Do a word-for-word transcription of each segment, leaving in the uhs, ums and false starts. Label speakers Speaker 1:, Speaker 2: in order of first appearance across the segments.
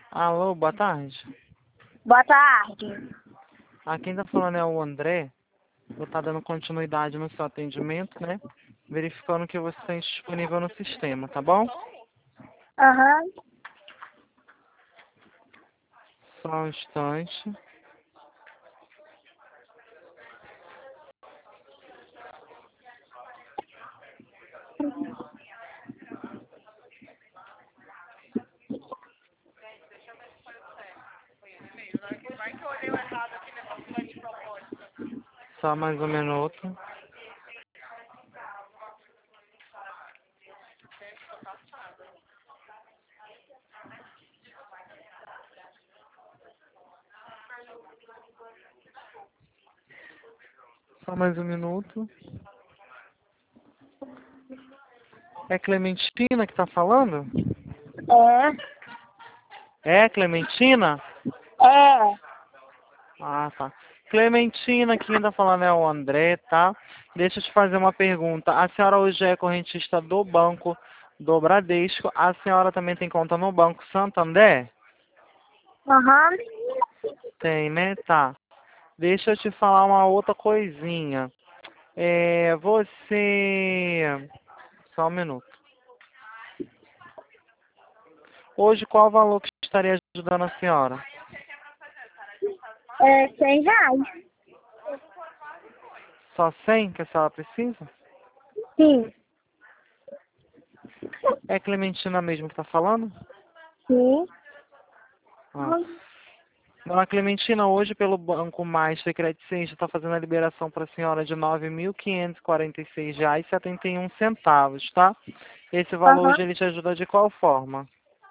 Speaker 1: Alô, boa tarde.
Speaker 2: Boa tarde.
Speaker 1: Aqui quem tá falando é o André. Vou estar dando continuidade no seu atendimento, né? Verificando que você está disponível no sistema, tá bom?
Speaker 2: Aham.
Speaker 1: Só um instante. Só mais um minuto. Só mais um minuto. É Clementina que tá falando?
Speaker 2: É.
Speaker 1: É Clementina?
Speaker 2: É.
Speaker 1: Ah, tá. Clementina, quem tá falando é o André, tá? Deixa eu te fazer uma pergunta. A senhora hoje é correntista do Banco do Bradesco. A senhora também tem conta no Banco Santander?
Speaker 2: Aham.
Speaker 1: Tem, né? Tá. Deixa eu te falar uma outra coisinha. É, você... Só um minuto. Hoje, qual o valor que estaria ajudando a senhora?
Speaker 2: É cem reais.
Speaker 1: Só cem que a senhora precisa?
Speaker 2: Sim.
Speaker 1: É Clementina mesmo que tá falando?
Speaker 2: Sim.
Speaker 1: Ah. Dona Clementina, hoje pelo Banco Master Credicente está fazendo a liberação para a senhora de nove mil quinhentos e quarenta e seis reais e setenta e um centavos, tá? Esse valor
Speaker 2: Aham.
Speaker 1: hoje ele te ajuda de qual forma?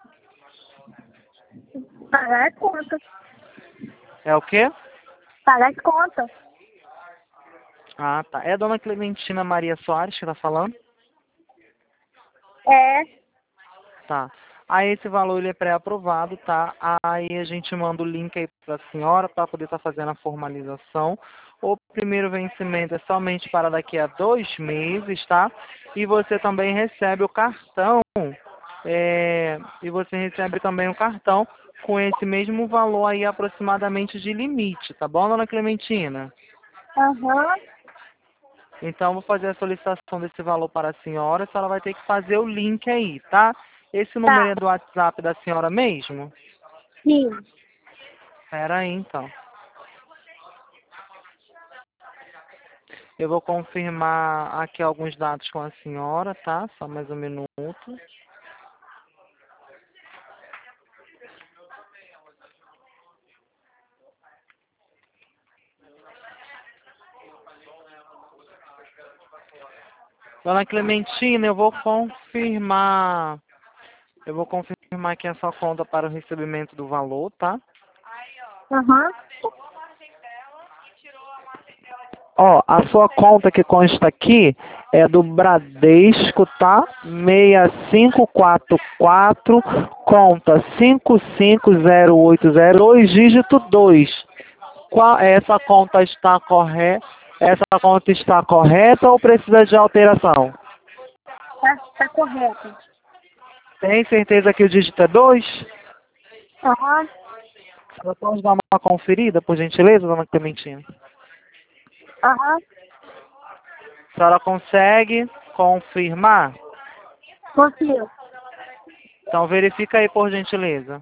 Speaker 2: Pagar as contas.
Speaker 1: É o quê?
Speaker 2: Pagar as contas.
Speaker 1: Ah, tá. É a Dona Clementina Maria Soares que está falando?
Speaker 2: É.
Speaker 1: Tá. Aí esse valor ele é pré-aprovado, tá? Aí a gente manda o link aí para a senhora para poder estar fazendo a formalização. O primeiro vencimento é somente para daqui a dois meses, tá? E você também recebe o cartão. É, e você recebe também o cartão com esse mesmo valor aí aproximadamente de limite, tá bom, Dona Clementina?
Speaker 2: Aham.
Speaker 1: Então, vou fazer a solicitação desse valor para a senhora. A senhora vai ter que fazer o link aí, tá? Esse número
Speaker 2: Tá.
Speaker 1: é do WhatsApp da senhora mesmo?
Speaker 2: Sim.
Speaker 1: Espera aí, então. Eu vou confirmar aqui alguns dados com a senhora, tá? Só mais um minuto. Dona Clementina, eu vou confirmar. Eu vou confirmar aqui a sua conta para o recebimento do valor, tá?
Speaker 2: Aham.
Speaker 1: Ó, a sua conta que consta aqui é do Bradesco, tá? seis cinco quatro quatro, conta cinco cinco zero oito zero dois, dígito dois. Qual, essa conta está correta? Essa conta está correta ou precisa de alteração?
Speaker 2: Tá, tá correto.
Speaker 1: Tem certeza que o dígito é dois?
Speaker 2: Aham.
Speaker 1: Você pode dar uma conferida, por gentileza, dona Clementina?
Speaker 2: Aham.
Speaker 1: A senhora consegue confirmar?
Speaker 2: Consigo.
Speaker 1: Então verifica aí, por gentileza.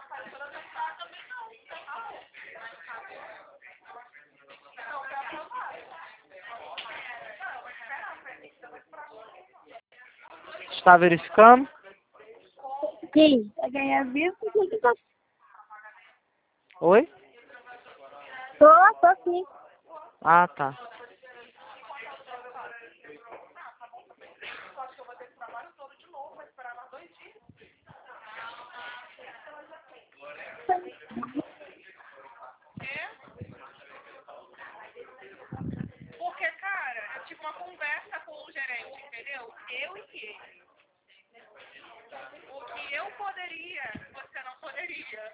Speaker 1: Está verificando?
Speaker 2: Sim. Vai ganhar vivo?
Speaker 1: Oi?
Speaker 2: Tô, tô sim.
Speaker 1: Ah, tá.
Speaker 3: Porque, cara, eu tive uma conversa com o gerente, entendeu? Eu e ele. O que eu poderia, você não poderia.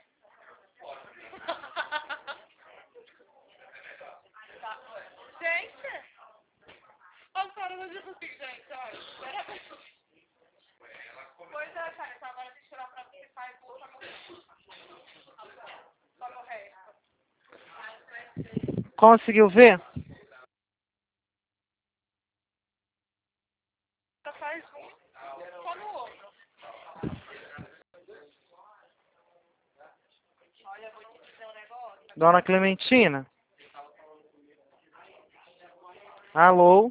Speaker 3: Tá. Gente! Olha, cara, eu digo assim, gente, olha. Pois é, cara, então agora deixa eu tirar pra você, sai, boa,
Speaker 1: Conseguiu ver?
Speaker 3: Faz um, só no outro. Olha, vou te dizer um negócio.
Speaker 1: Dona Clementina? Alô?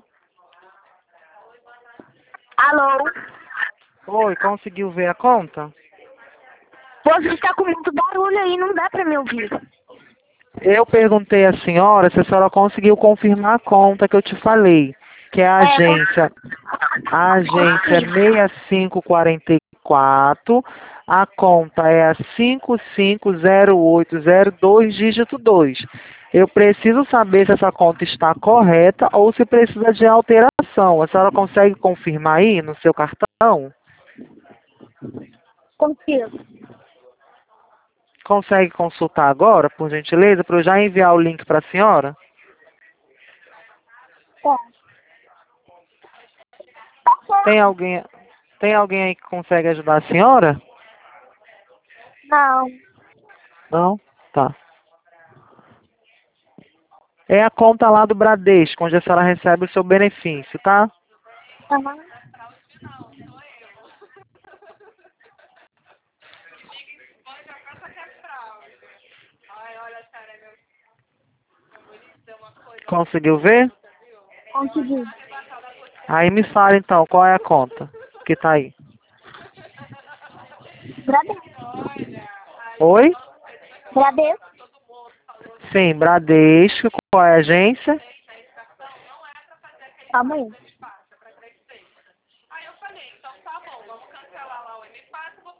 Speaker 2: Alô?
Speaker 1: Oi, conseguiu ver a conta?
Speaker 2: Você está com muito barulho aí, não dá pra me ouvir.
Speaker 1: Eu perguntei à senhora se a senhora conseguiu confirmar a conta que eu te falei, que é a
Speaker 2: É,
Speaker 1: agência, a agência seis cinco quatro quatro, a conta é a cinco cinco zero oito zero dois, dígito dois. Eu preciso saber se essa conta está correta ou se precisa de alteração. A senhora consegue confirmar aí no seu cartão?
Speaker 2: Consigo.
Speaker 1: Consegue consultar agora, por gentileza, para eu já enviar o link para a senhora?
Speaker 2: Tá.
Speaker 1: Tem alguém, tem alguém aí que consegue ajudar a senhora?
Speaker 2: Não.
Speaker 1: Não? Tá. É a conta lá do Bradesco, onde a senhora recebe o seu benefício, tá?
Speaker 2: Aham.
Speaker 3: Ai, olha, cara, meu. Eu vou lhe dizer uma coisa.
Speaker 1: Conseguiu ver?
Speaker 2: Consegui.
Speaker 1: Aí me fala então, qual é a conta que tá aí?
Speaker 2: Bradesco.
Speaker 1: Oi?
Speaker 2: Bradesco.
Speaker 1: Sim, Bradesco, qual é a agência?
Speaker 2: Calma aí.